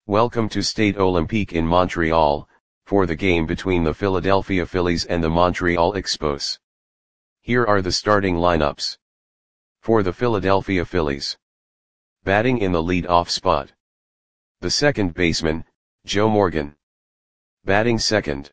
Welcome to Stade Olympique in Montreal, for the game between the Philadelphia Phillies and the Montreal Expos. Here are the starting lineups. For the Philadelphia Phillies. Batting in the lead-off spot. The second baseman, Joe Morgan. Batting second.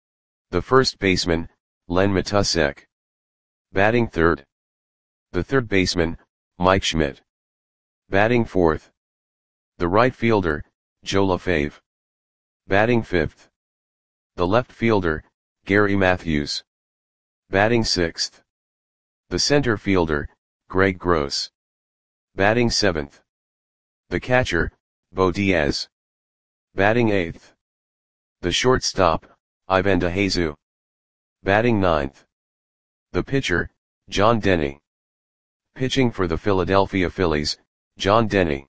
The first baseman, Len Matusek. Batting third. The third baseman, Mike Schmidt. Batting fourth. The right fielder, Joe LaFave. Batting fifth. The left fielder, Gary Matthews. Batting sixth. The center fielder, Greg Gross. Batting seventh. The catcher, Bo Diaz. Batting eighth. The shortstop, Ivan DeJesus. Batting ninth. The pitcher, John Denny. Pitching for the Philadelphia Phillies, John Denny.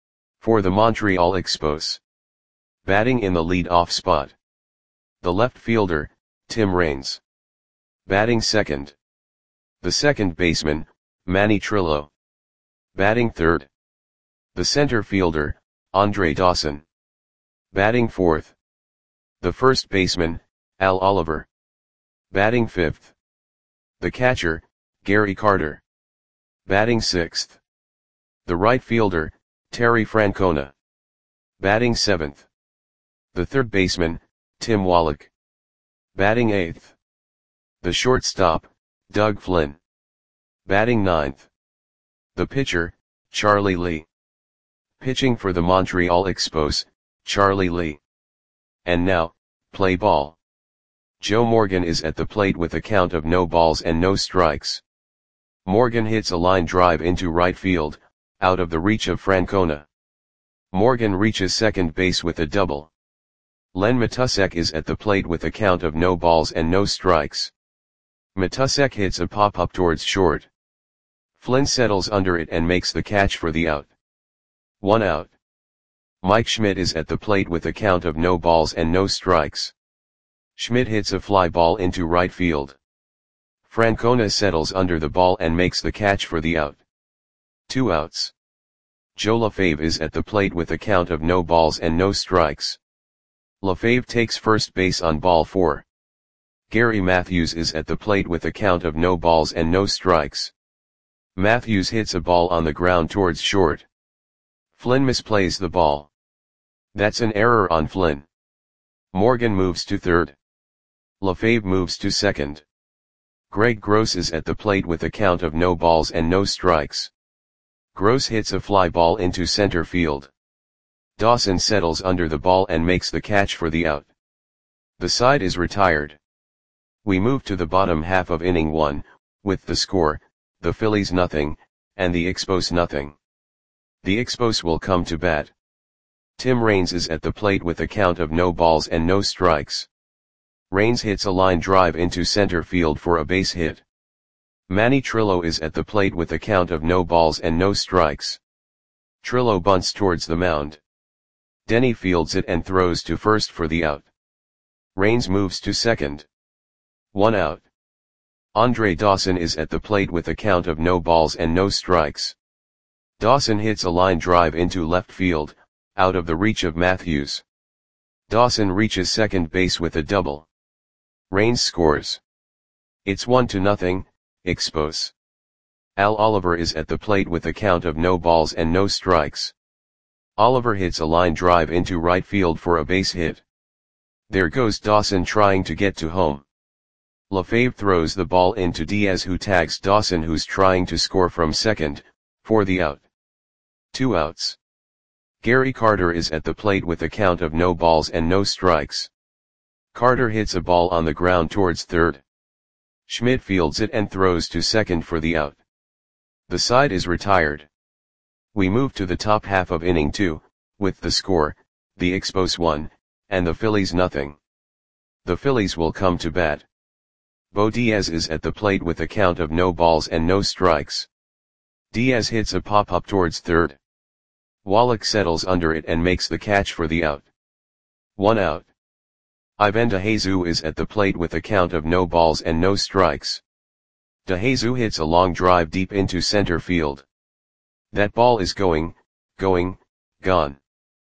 For the Montreal Expos. Batting in the lead-off spot. The left fielder, Tim Raines. Batting second. The second baseman, Manny Trillo. Batting third. The center fielder, Andre Dawson. Batting fourth. The first baseman, Al Oliver. Batting fifth. The catcher, Gary Carter. Batting sixth. The right fielder, Terry Francona. Batting seventh. The third baseman, Tim Wallach. Batting eighth. The shortstop, Doug Flynn. Batting ninth. The pitcher, Charlie Lee. Pitching for the Montreal Expos, Charlie Lee. And now, play ball. Joe Morgan is at the plate with a count of no balls and no strikes. Morgan hits a line drive into right field, out of the reach of Francona. Morgan reaches second base with a double. Len Matusek is at the plate with a count of no balls and no strikes. Matusek hits a pop-up towards short. Flynn settles under it and makes the catch for the out. 1 out. Mike Schmidt is at the plate with a count of no balls and no strikes. Schmidt hits a fly ball into right field. Francona settles under the ball and makes the catch for the out. 2 outs. Joe LaFave is at the plate with a count of no balls and no strikes. LaFave takes first base on ball 4. Gary Matthews is at the plate with a count of no balls and no strikes. Matthews hits a ball on the ground towards short. Flynn misplays the ball. That's an error on Flynn. Morgan moves to third. LaFave moves to second. Greg Gross is at the plate with a count of no balls and no strikes. Gross hits a fly ball into center field. Dawson settles under the ball and makes the catch for the out. The side is retired. We move to the bottom half of inning 1, with the score, the Phillies nothing, and the Expos nothing. The Expos will come to bat. Tim Raines is at the plate with a count of no balls and no strikes. Raines hits a line drive into center field for a base hit. Manny Trillo is at the plate with a count of no balls and no strikes. Trillo bunts towards the mound. Denny fields it and throws to first for the out. Raines moves to second. 1 out. Andre Dawson is at the plate with a count of no balls and no strikes. Dawson hits a line drive into left field, out of the reach of Matthews. Dawson reaches second base with a double. Raines scores. It's 1-0, Expos. Al Oliver is at the plate with a count of no balls and no strikes. Oliver hits a line drive into right field for a base hit. There goes Dawson trying to get to home. LaFave throws the ball into Diaz, who tags Dawson, who's trying to score from second, for the out. 2 outs. Gary Carter is at the plate with a count of no balls and no strikes. Carter hits a ball on the ground towards third. Schmidt fields it and throws to second for the out. The side is retired. We move to the top half of inning 2, with the score, the Expos 1, and the Phillies nothing. The Phillies will come to bat. Bo Diaz is at the plate with a count of no balls and no strikes. Diaz hits a pop-up towards third. Wallach settles under it and makes the catch for the out. 1 out. Ivan DeJesus is at the plate with a count of no balls and no strikes. DeJesus hits a long drive deep into center field. That ball is gone.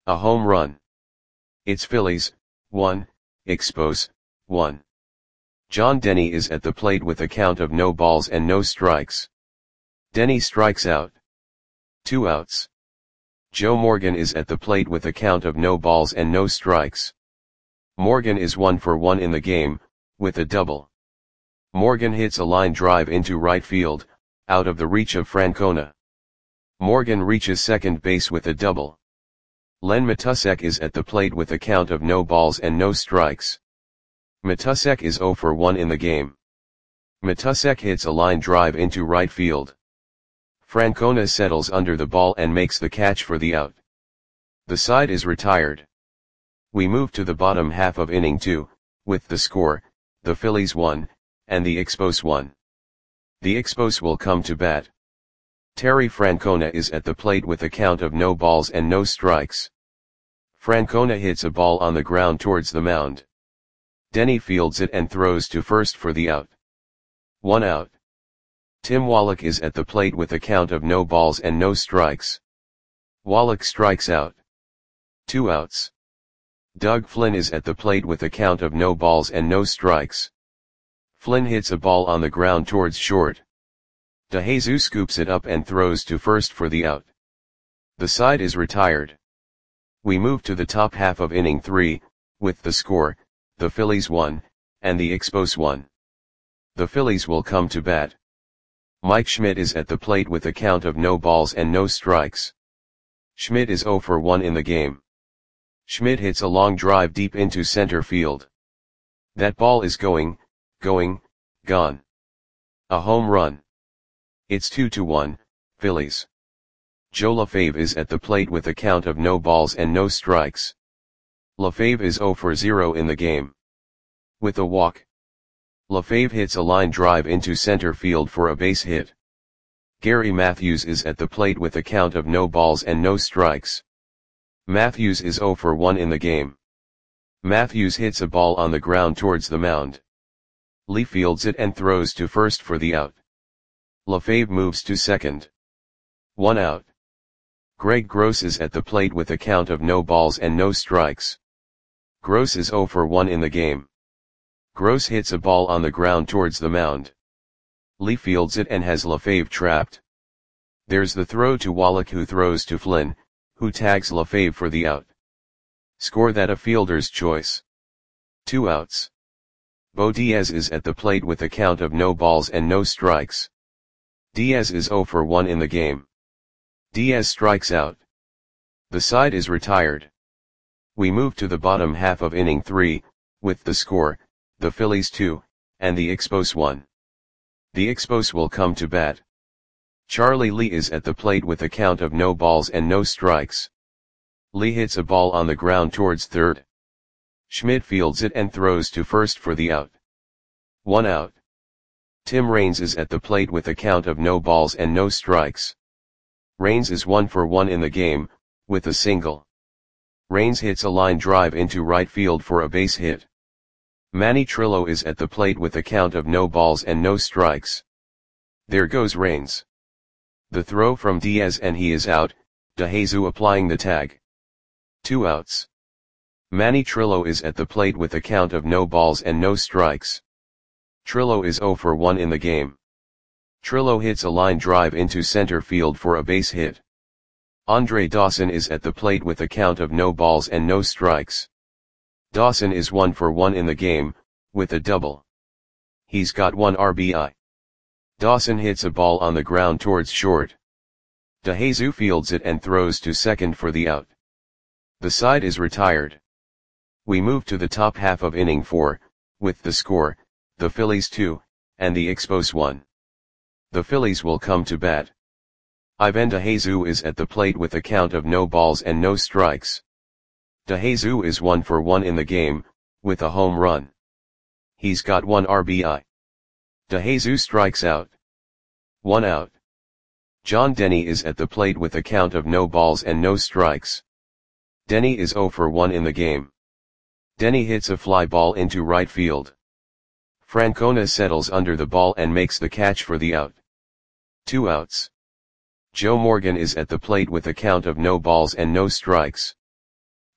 A home run. It's Phillies, 1, Expos, 1. John Denny is at the plate with a count of no balls and no strikes. Denny strikes out. 2 outs. Joe Morgan is at the plate with a count of no balls and no strikes. Morgan is 1 for 1 in the game, with a double. Morgan hits a line drive into right field, out of the reach of Francona. Morgan reaches second base with a double. Len Matusek is at the plate with a count of no balls and no strikes. Matusek is 0 for 1 in the game. Matusek hits a line drive into right field. Francona settles under the ball and makes the catch for the out. The side is retired. We move to the bottom half of inning 2, with the score, the Phillies 1, and the Expos 1. The Expos will come to bat. Terry Francona is at the plate with a count of no balls and no strikes. Francona hits a ball on the ground towards the mound. Denny fields it and throws to first for the out. 1 out. Tim Wallach is at the plate with a count of no balls and no strikes. Wallach strikes out. 2 outs. Doug Flynn is at the plate with a count of no balls and no strikes. Flynn hits a ball on the ground towards short. DeJesus scoops it up and throws to first for the out. The side is retired. We move to the top half of inning 3, with the score, the Phillies 1, and the Expos 1. The Phillies will come to bat. Mike Schmidt is at the plate with a count of no balls and no strikes. Schmidt is 0 for 1 in the game. Schmidt hits a long drive deep into center field. That ball is gone. A home run. It's 2-1, Phillies. Joe LaFave is at the plate with a count of no balls and no strikes. LaFave is 0 for 0 in the game. With a walk. LaFave hits a line drive into center field for a base hit. Gary Matthews is at the plate with a count of no balls and no strikes. Matthews is 0 for 1 in the game. Matthews hits a ball on the ground towards the mound. Lee fields it and throws to first for the out. LaFave moves to second. 1 out. Greg Gross is at the plate with a count of no balls and no strikes. Gross is 0 for 1 in the game. Gross hits a ball on the ground towards the mound. Lee fields it and has LaFave trapped. There's the throw to Wallach, who throws to Flynn, who tags LaFave for the out. Score that a fielder's choice. 2 outs. Bo Diaz is at the plate with a count of no balls and no strikes. Diaz is 0 for 1 in the game. Diaz strikes out. The side is retired. We move to the bottom half of inning 3, with the score, the Phillies 2, and the Expos 1. The Expos will come to bat. Charlie Lee is at the plate with a count of no balls and no strikes. Lee hits a ball on the ground towards third. Schmidt fields it and throws to first for the out. 1 out. Tim Raines is at the plate with a count of no balls and no strikes. Raines is 1 for 1 in the game, with a single. Raines hits a line drive into right field for a base hit. Manny Trillo is at the plate with a count of no balls and no strikes. There goes Raines. The throw from Diaz and he is out, DeJesus applying the tag. 2 outs. Manny Trillo is at the plate with a count of no balls and no strikes. Trillo is 0 for 1 in the game. Trillo hits a line drive into center field for a base hit. Andre Dawson is at the plate with a count of no balls and no strikes. Dawson is 1 for 1 in the game, with a double. He's got 1 RBI. Dawson hits a ball on the ground towards short. DeJesus fields it and throws to second for the out. The side is retired. We move to the top half of inning 4, with the score, the Phillies 2, and the Expos 1. The Phillies will come to bat. Ivan DeJesus is at the plate with a count of no balls and no strikes. DeJesus is 1 for 1 in the game, with a home run. He's got 1 RBI. DeJesus strikes out. 1 out. John Denny is at the plate with a count of no balls and no strikes. Denny is 0 for 1 in the game. Denny hits a fly ball into right field. Francona settles under the ball and makes the catch for the out. 2 outs. Joe Morgan is at the plate with a count of no balls and no strikes.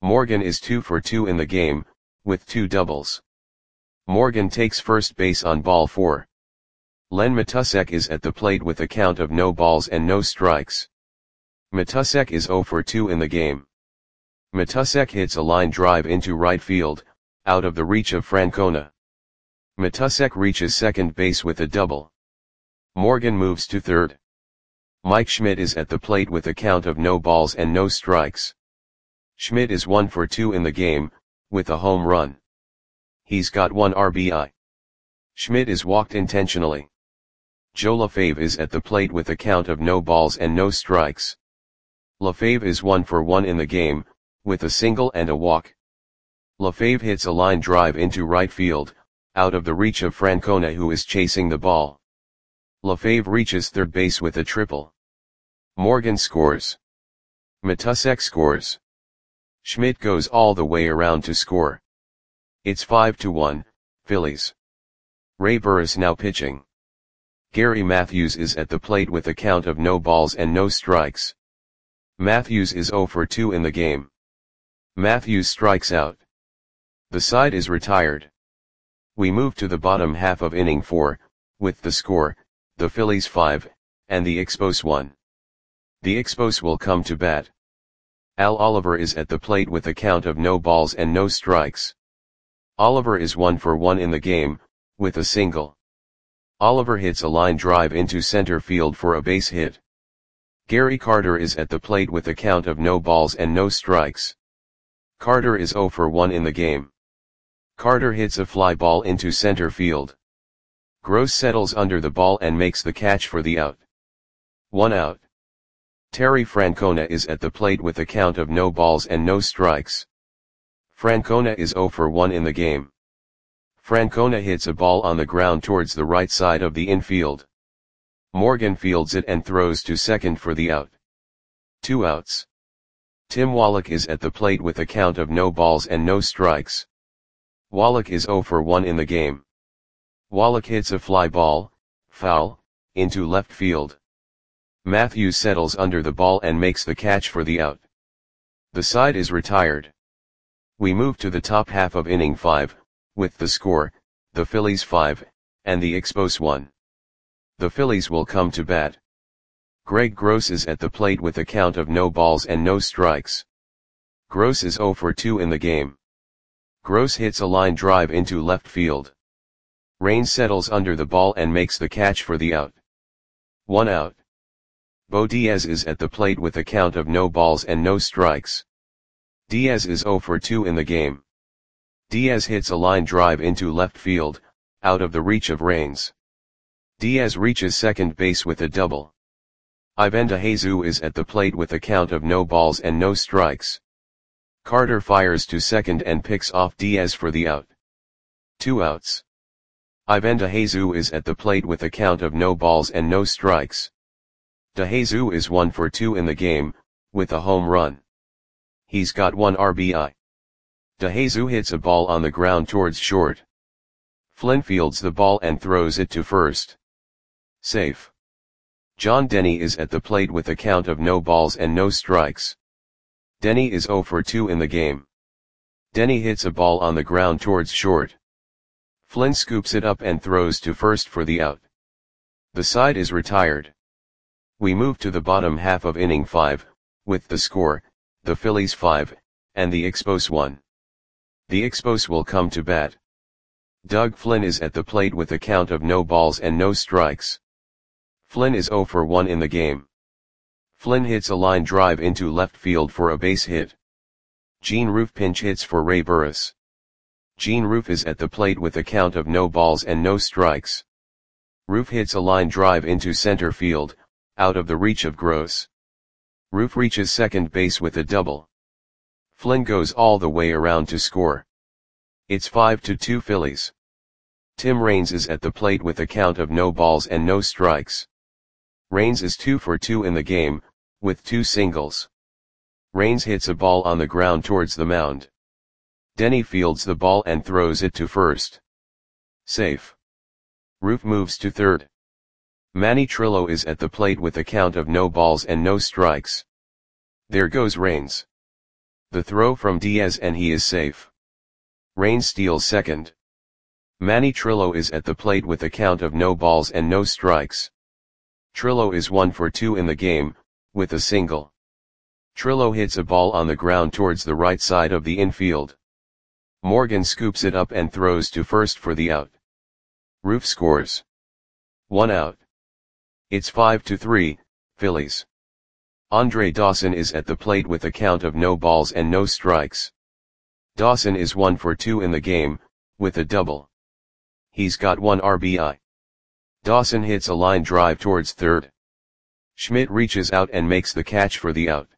Morgan is 2 for 2 in the game, with 2 doubles. Morgan takes first base on ball 4. Len Matusek is at the plate with a count of no balls and no strikes. Matusek is 0 for 2 in the game. Matusek hits a line drive into right field, out of the reach of Francona. Matusek reaches second base with a double. Morgan moves to third. Mike Schmidt is at the plate with a count of no balls and no strikes. Schmidt is 1 for 2 in the game, with a home run. He's got 1 RBI. Schmidt is walked intentionally. Joe LaFave is at the plate with a count of no balls and no strikes. LaFave is 1 for 1 in the game, with a single and a walk. LaFave hits a line drive into right field, out of the reach of Francona, who is chasing the ball. LaFave reaches third base with a triple. Morgan scores. Matusek scores. Schmidt goes all the way around to score. It's 5-1, Phillies. Ray Burris now pitching. Gary Matthews is at the plate with a count of no balls and no strikes. Matthews is 0 for 2 in the game. Matthews strikes out. The side is retired. We move to the bottom half of inning 4, with the score, the Phillies 5, and the Expos 1. The Expos will come to bat. Al Oliver is at the plate with a count of no balls and no strikes. Oliver is 1 for 1 in the game, with a single. Oliver hits a line drive into center field for a base hit. Gary Carter is at the plate with a count of no balls and no strikes. Carter is 0 for 1 in the game. Carter hits a fly ball into center field. Gross settles under the ball and makes the catch for the out. 1 out. Terry Francona is at the plate with a count of no balls and no strikes. Francona is 0 for 1 in the game. Francona hits a ball on the ground towards the right side of the infield. Morgan fields it and throws to second for the out. 2 outs. Tim Wallach is at the plate with a count of no balls and no strikes. Wallach is 0 for 1 in the game. Wallach hits a fly ball, foul, into left field. Matthews settles under the ball and makes the catch for the out. The side is retired. We move to the top half of inning 5, with the score, the Phillies 5, and the Expos 1. The Phillies will come to bat. Greg Gross is at the plate with a count of no balls and no strikes. Gross is 0 for 2 in the game. Gross hits a line drive into left field. Rain settles under the ball and makes the catch for the out. 1 out. Bo Diaz is at the plate with a count of no balls and no strikes. Diaz is 0 for 2 in the game. Diaz hits a line drive into left field, out of the reach of Rains. Diaz reaches second base with a double. Ivan DeJesus is at the plate with a count of no balls and no strikes. Carter fires to second and picks off Diaz for the out. 2 outs. Ivan DeJesus is at the plate with a count of no balls and no strikes. DeJesus is 1 for 2 in the game, with a home run. He's got 1 RBI. DeJesus hits a ball on the ground towards short. Flynn fields the ball and throws it to first. Safe. John Denny is at the plate with a count of no balls and no strikes. Denny is 0 for 2 in the game. Denny hits a ball on the ground towards short. Flynn scoops it up and throws to first for the out. The side is retired. We move to the bottom half of inning 5, with the score, the Phillies 5, and the Expos 1. The Expos will come to bat. Doug Flynn is at the plate with a count of no balls and no strikes. Flynn is 0 for 1 in the game. Flynn hits a line drive into left field for a base hit. Gene Roof pinch hits for Ray Burris. Gene Roof is at the plate with a count of no balls and no strikes. Roof hits a line drive into center field, out of the reach of Gross. Roof reaches second base with a double. Flynn goes all the way around to score. It's 5-2 Phillies. Tim Raines is at the plate with a count of no balls and no strikes. Raines is 2 for 2 in the game, with 2 singles. Raines hits a ball on the ground towards the mound. Denny fields the ball and throws it to first. Safe. Roof moves to third. Manny Trillo is at the plate with a count of no balls and no strikes. There goes Raines. The throw from Diaz and he is safe. Rain steals second. Manny Trillo is at the plate with a count of no balls and no strikes. Trillo is 1 for 2 in the game, with a single. Trillo hits a ball on the ground towards the right side of the infield. Morgan scoops it up and throws to first for the out. Roof scores. 1 out. It's 5-3, Phillies. Andre Dawson is at the plate with a count of no balls and no strikes. Dawson is 1 for 2 in the game, with a double. He's got 1 RBI. Dawson hits a line drive towards third. Schmidt reaches out and makes the catch for the out.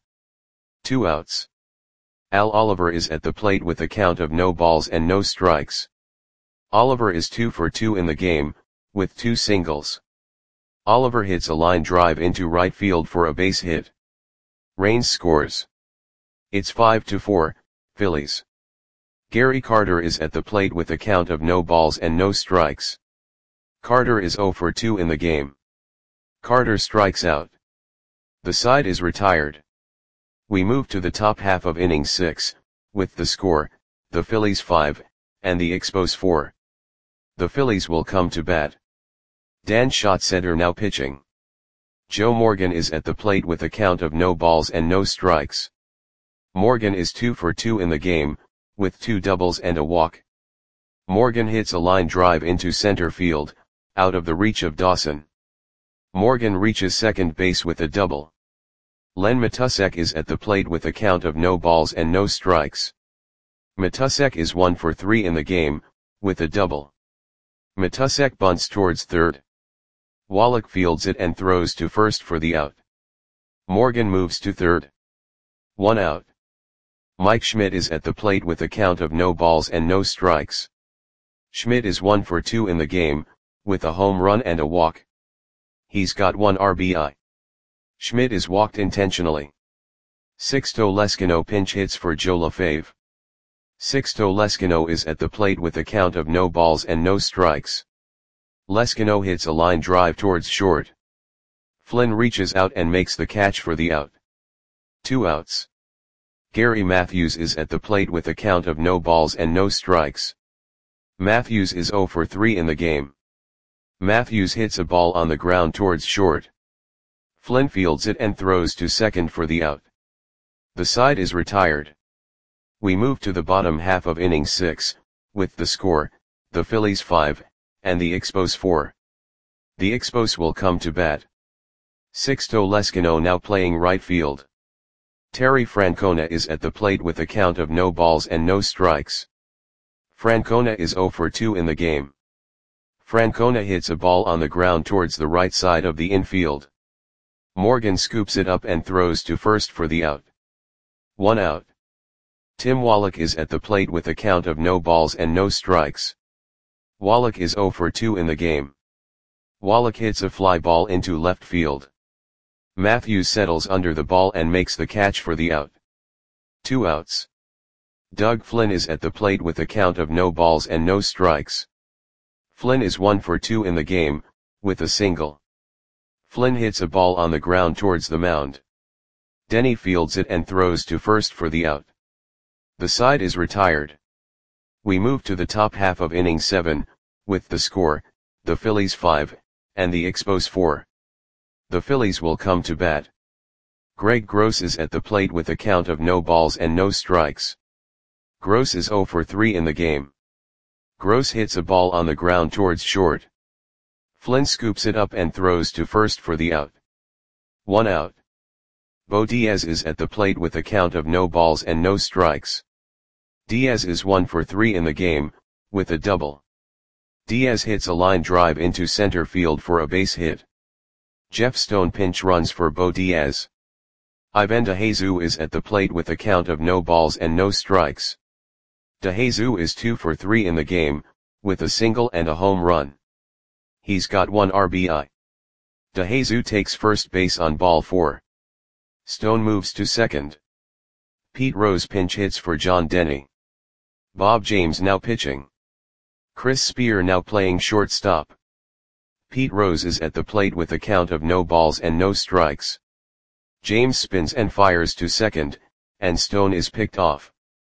2 outs. Al Oliver is at the plate with a count of no balls and no strikes. Oliver is 2 for 2 in the game, with 2 singles. Oliver hits a line drive into right field for a base hit. Raines scores. It's 5-4, Phillies. Gary Carter is at the plate with a count of no balls and no strikes. Carter is 0 for 2 in the game. Carter strikes out. The side is retired. We move to the top half of inning 6, with the score, the Phillies 5, and the Expos 4. The Phillies will come to bat. Dan Schatzeder now pitching. Joe Morgan is at the plate with a count of no balls and no strikes. Morgan is 2 for 2 in the game, with 2 doubles and a walk. Morgan hits a line drive into center field, out of the reach of Dawson. Morgan reaches second base with a double. Len Matusek is at the plate with a count of no balls and no strikes. Matusek is 1 for 3 in the game, with a double. Matusek bunts towards third. Wallach fields it and throws to first for the out. Morgan moves to third. 1 out. Mike Schmidt is at the plate with a count of no balls and no strikes. Schmidt is 1 for 2 in the game, with a home run and a walk. He's got 1 RBI. Schmidt is walked intentionally. Sixto Leskino pinch hits for Joe LaFave. Sixto Leskino is at the plate with a count of no balls and no strikes. Leskino hits a line drive towards short. Flynn reaches out and makes the catch for the out. 2 outs. Gary Matthews is at the plate with a count of no balls and no strikes. Matthews is 0 for 3 in the game. Matthews hits a ball on the ground towards short. Flynn fields it and throws to second for the out. The side is retired. We move to the bottom half of inning 6, with the score, the Phillies 5, and the Expos 4. The Expos will come to bat. Sixto Leskino now playing right field. Terry Francona is at the plate with a count of no balls and no strikes. Francona is 0 for 2 in the game. Francona hits a ball on the ground towards the right side of the infield. Morgan scoops it up and throws to first for the out. 1 out. Tim Wallach is at the plate with a count of no balls and no strikes. Wallach is 0 for 2 in the game. Wallach hits a fly ball into left field. Matthews settles under the ball and makes the catch for the out. 2 outs. Doug Flynn is at the plate with a count of no balls and no strikes. Flynn is 1 for 2 in the game, with a single. Flynn hits a ball on the ground towards the mound. Denny fields it and throws to first for the out. The side is retired. We move to the top half of inning 7, with the score, the Phillies 5, and the Expos 4. The Phillies will come to bat. Greg Gross is at the plate with a count of no balls and no strikes. Gross is 0 for 3 in the game. Gross hits a ball on the ground towards short. Flynn scoops it up and throws to first for the out. 1 out. Bo Diaz is at the plate with a count of no balls and no strikes. Diaz is 1 for 3 in the game, with a double. Diaz hits a line drive into center field for a base hit. Jeff Stone pinch runs for Bo Diaz. Ivan DeJesus is at the plate with a count of no balls and no strikes. DeJesus is 2 for 3 in the game, with a single and a home run. He's got 1 RBI. DeJesus takes first base on ball 4. Stone moves to second. Pete Rose pinch hits for John Denny. Bob James now pitching. Chris Spear now playing shortstop. Pete Rose is at the plate with a count of no balls and no strikes. James spins and fires to second, and Stone is picked off.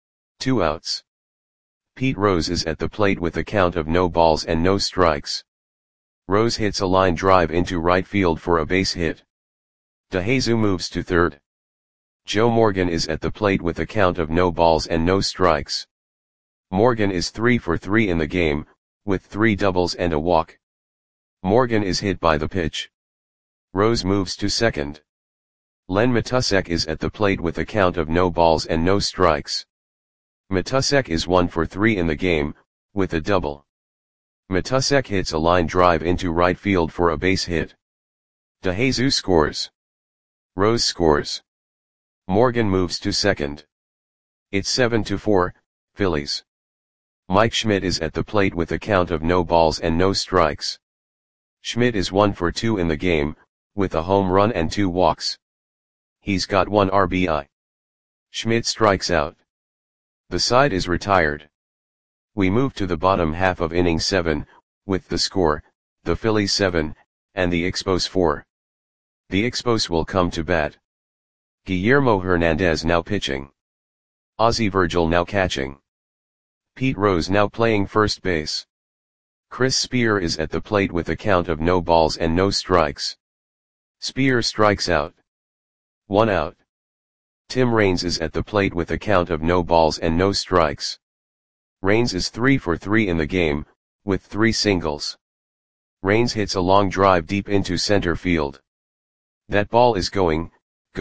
2 outs. Pete Rose is at the plate with a count of no balls and no strikes. Rose hits a line drive into right field for a base hit. DeJesus moves to third. Joe Morgan is at the plate with a count of no balls and no strikes. Morgan is 3 for 3 in the game, with 3 doubles and a walk. Morgan is hit by the pitch. Rose moves to second. Len Matusek is at the plate with a count of no balls and no strikes. Matusek is 1 for 3 in the game, with a double. Matusek hits a line drive into right field for a base hit. DeJesus scores. Rose scores. Morgan moves to second. It's 7-4, Phillies. Mike Schmidt is at the plate with a count of no balls and no strikes. Schmidt is 1 for 2 in the game, with a home run and 2 walks. He's got 1 RBI. Schmidt strikes out. The side is retired. We move to the bottom half of inning 7, with the score, the Phillies 7, and the Expos 4. The Expos will come to bat. Guillermo Hernandez now pitching. Ozzie Virgil now catching. Pete Rose now playing first base. Chris Spear is at the plate with a count of no balls and no strikes. Spear strikes out. 1 out. Tim Raines is at the plate with a count of no balls and no strikes. Raines is 3 for 3 in the game, with 3 singles. Raines hits a long drive deep into center field. That ball is going,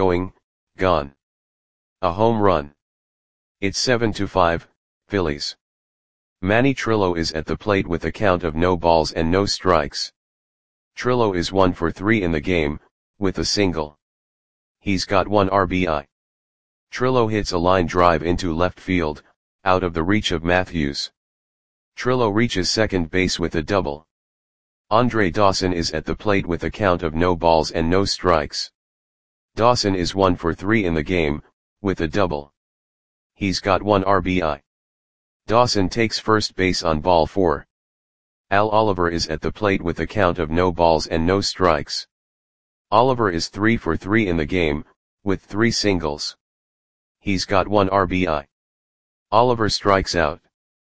gone. A home run. It's 7-5, Phillies. Manny Trillo is at the plate with a count of no balls and no strikes. Trillo is 1 for 3 in the game, with a single. He's got 1 RBI. Trillo hits a line drive into left field, out of the reach of Matthews. Trillo reaches second base with a double. Andre Dawson is at the plate with a count of no balls and no strikes. Dawson is 1 for 3 in the game, with a double. He's got 1 RBI. Dawson takes first base on ball 4. Al Oliver is at the plate with a count of no balls and no strikes. Oliver is 3 for 3 in the game, with 3 singles. He's got 1 RBI. Oliver strikes out.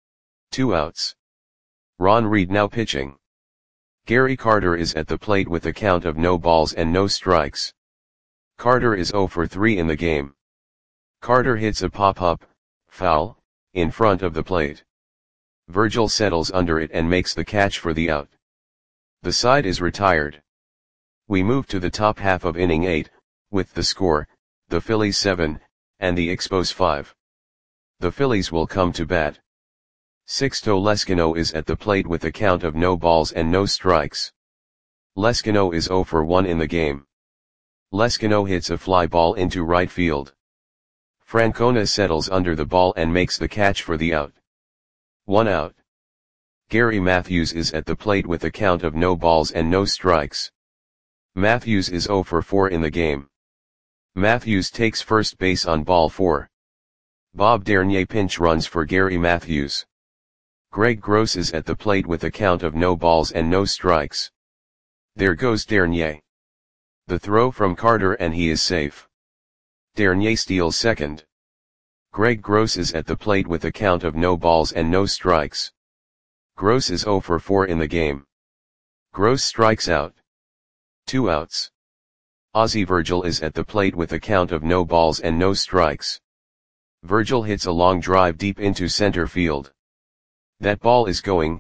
2 outs. Ron Reed now pitching. Gary Carter is at the plate with a count of no balls and no strikes. Carter is 0 for 3 in the game. Carter hits a pop-up, foul, in front of the plate. Virgil settles under it and makes the catch for the out. The side is retired. We move to the top half of inning 8, with the score, the Phillies 7, and the Expos 5. The Phillies will come to bat. Sixto Leskino is at the plate with a count of no balls and no strikes. Leskino is 0 for 1 in the game. Leskino hits a fly ball into right field. Francona settles under the ball and makes the catch for the out. 1 out. Gary Matthews is at the plate with a count of no balls and no strikes. Matthews is 0 for 4 in the game. Matthews takes first base on ball 4. Bob Dernier pinch runs for Gary Matthews. Greg Gross is at the plate with a count of no balls and no strikes. There goes Dernier. The throw from Carter and he is safe. Dernier steals second. Greg Gross is at the plate with a count of no balls and no strikes. Gross is 0 for 4 in the game. Gross strikes out. 2 outs. Ozzie Virgil is at the plate with a count of no balls and no strikes. Virgil hits a long drive deep into center field. That ball is going,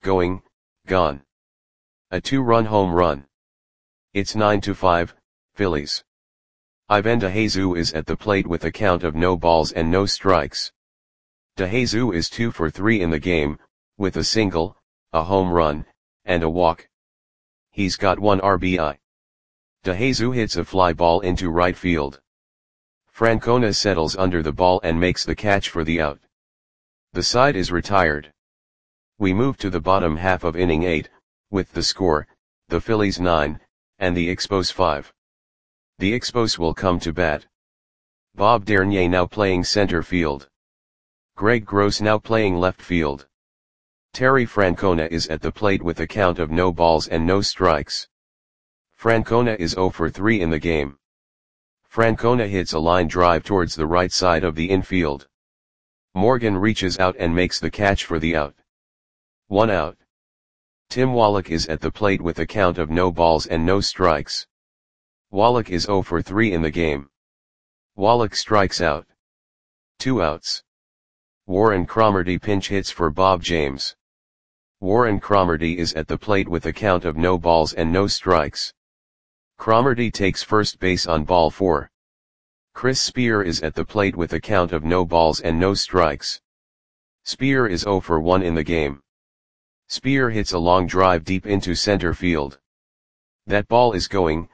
gone. A 2-run home run. It's 9-5, Phillies. Ivan DeJesus is at the plate with a count of no balls and no strikes. DeJesus is 2 for 3 in the game, with a single, a home run, and a walk. He's got 1 RBI. DeJesus hits a fly ball into right field. Francona settles under the ball and makes the catch for the out. The side is retired. We move to the bottom half of inning 8, with the score, the Phillies 9, and the Expos 5. The Expos will come to bat. Bob Dernier now playing center field. Greg Gross now playing left field. Terry Francona is at the plate with a count of no balls and no strikes. Francona is 0 for 3 in the game. Francona hits a line drive towards the right side of the infield. Morgan reaches out and makes the catch for the out. 1 out. Tim Wallach is at the plate with a count of no balls and no strikes. Wallach is 0 for 3 in the game. Wallach strikes out. 2 outs. Warren Cromartie pinch hits for Bob James. Warren Cromartie is at the plate with a count of no balls and no strikes. Cromartie takes first base on ball 4. Chris Spear is at the plate with a count of no balls and no strikes. Spear is 0 for 1 in the game. Spear hits a long drive deep into center field. That ball is gone.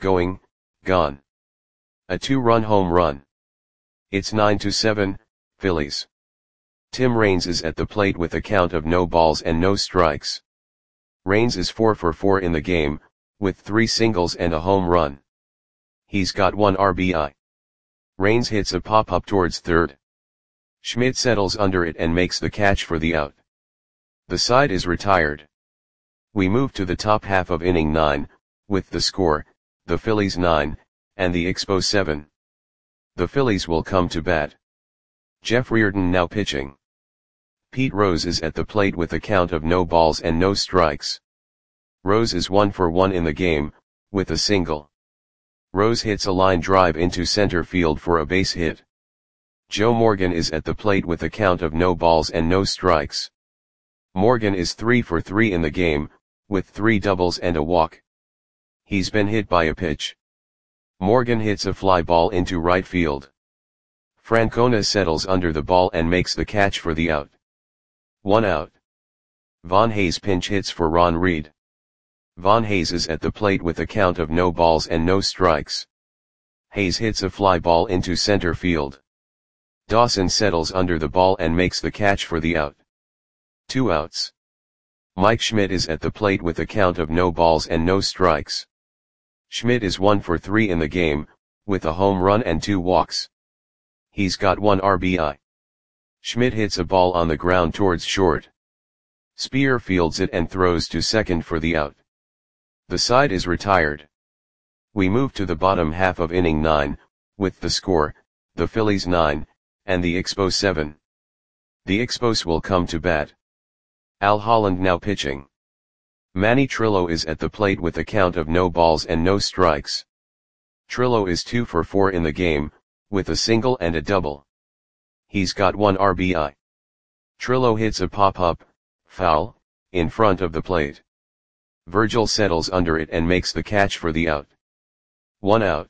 A 2-run home run. It's 9-7, Phillies. Tim Raines is at the plate with a count of no balls and no strikes. Raines is 4 for 4 in the game, with 3 singles and a home run. He's got 1 RBI. Raines hits a pop-up towards third. Schmidt settles under it and makes the catch for the out. The side is retired. We move to the top half of inning 9, with the score, the Phillies 9, and the Expos 7. The Phillies will come to bat. Jeff Reardon now pitching. Pete Rose is at the plate with a count of no balls and no strikes. Rose is 1 for 1 in the game, with a single. Rose hits a line drive into center field for a base hit. Joe Morgan is at the plate with a count of no balls and no strikes. Morgan is 3 for 3 in the game, with 3 doubles and a walk. He's been hit by a pitch. Morgan hits a fly ball into right field. Francona settles under the ball and makes the catch for the out. 1 out. Von Hayes pinch hits for Ron Reed. Von Hayes is at the plate with a count of no balls and no strikes. Hayes hits a fly ball into center field. Dawson settles under the ball and makes the catch for the out. 2 outs. Mike Schmidt is at the plate with a count of no balls and no strikes. Schmidt is 1 for 3 in the game, with a home run and 2 walks. He's got 1 RBI. Schmidt hits a ball on the ground towards short. Spear fields it and throws to second for the out. The side is retired. We move to the bottom half of inning 9, with the score, the Phillies 9, and the Expos 7. The Expos will come to bat. Al Holland now pitching. Manny Trillo is at the plate with a count of no balls and no strikes. Trillo is 2 for 4 in the game, with a single and a double. He's got 1 RBI. Trillo hits a pop-up, foul, in front of the plate. Virgil settles under it and makes the catch for the out. 1 out.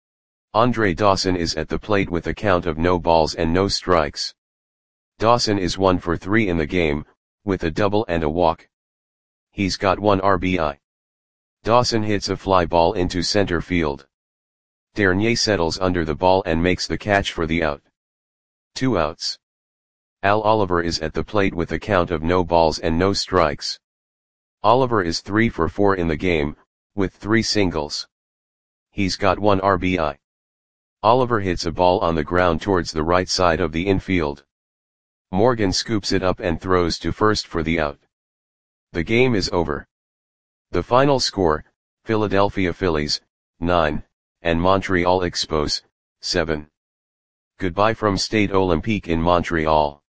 Andre Dawson is at the plate with a count of no balls and no strikes. Dawson is 1 for 3 in the game, with a double and a walk. He's got 1 RBI. Dawson hits a fly ball into center field. Dernier settles under the ball and makes the catch for the out. 2 outs. Al Oliver is at the plate with a count of no balls and no strikes. Oliver is 3 for 4 in the game, with 3 singles. He's got 1 RBI. Oliver hits a ball on the ground towards the right side of the infield. Morgan scoops it up and throws to first for the out. The game is over. The final score, Philadelphia Phillies, 9, and Montreal Expos, 7. Goodbye from Stade Olympique in Montreal.